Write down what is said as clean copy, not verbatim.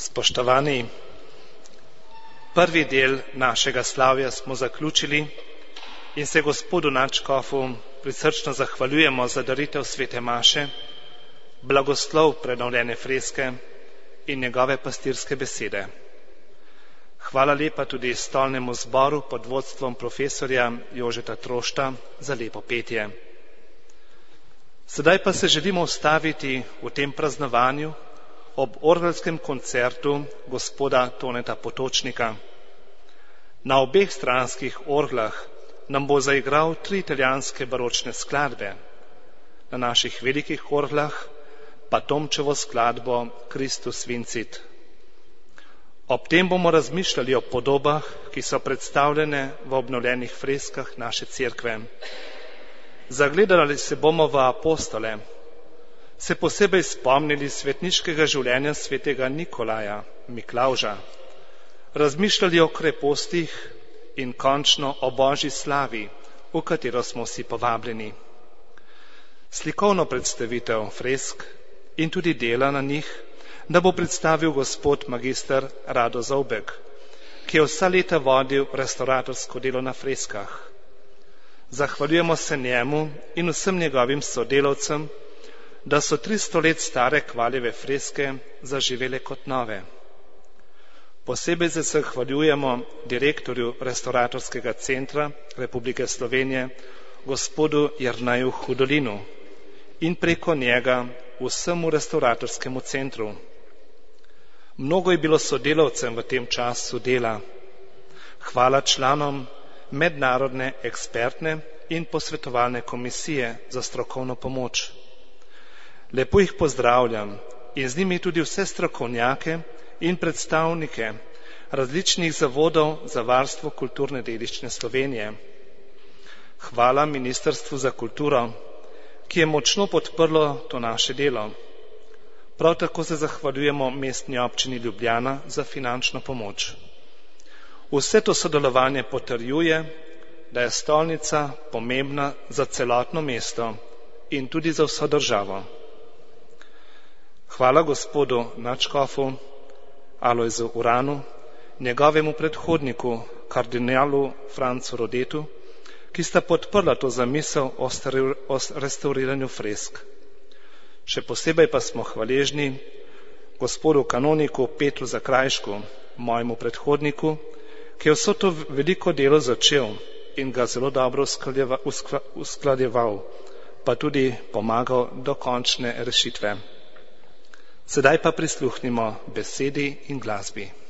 Spoštovani, prvi del našega slavja smo zaključili in se gospodu nadškofu prisrčno zahvaljujemo za daritev svete maše, blagoslov prenovljene freske in njegove pastirske besede. Hvala lepa tudi stolnemu zboru pod vodstvom profesorja Jožeta Trošta za lepo petje. Sedaj pa se želimo ustaviti v tem praznovanju ob orgelskem koncertu gospoda Toneta Potočnika. Na obeh stranskih orglah nam bo zaigral 3 italijanske baročne skladbe, na naših velikih orglah pa Tomčevo skladbo Christus Vincit. Ob tem bomo razmišljali o podobah, ki so predstavljene v obnovljenih freskah naše cerkve. Zagledali se bomo v apostole, se posebej spomnili svetniškega življenja svetega Nikolaja, Miklavža, razmišljali o krepostih in končno o Božji slavi, v katero smo vsi povabljeni. Slikovno predstavitev fresk in tudi dela na njih, da bo predstavil gospod magister Rado Zavbek, ki je vsa leta vodil restauratorsko delo na freskah. Zahvaljujemo se njemu in vsem njegovim sodelavcem, da so 300 let stare Kvaljeve freske zaživele kot nove. Posebej se zahvaljujemo direktorju Restauratorskega centra Republike Slovenije, gospodu Jerneju Hudolinu, in preko njega vsemu restauratorskemu centru. Mnogo je bilo sodelavcem v tem času dela. Hvala članom mednarodne ekspertne in posvetovalne komisije za strokovno pomoč. Lepo jih pozdravljam in z njimi tudi vse strokovnjake in predstavnike različnih zavodov za varstvo kulturne dediščine Slovenije. Hvala Ministrstvu za kulturo, ki je močno podprlo to naše delo. Prav tako se zahvaljujemo Mestni občini Ljubljana za finančno pomoč. Vse to sodelovanje potrjuje, da je stolnica pomembna za celotno mesto in tudi za vso državo. Hvala gospodu nadškofu Alojzu Uranu, njegovemu predhodniku kardinalu Francu Rodetu, ki sta podprla to zamisel o restauriranju fresk. Še posebej pa smo hvaležni gospodu kanoniku Petru Zakrajšku, mojemu predhodniku, ki je vso to veliko delo začel in ga zelo dobro usklajeval, pa tudi pomagal do končne rešitve. Sedaj pa prisluhnimo besedi in glasbi.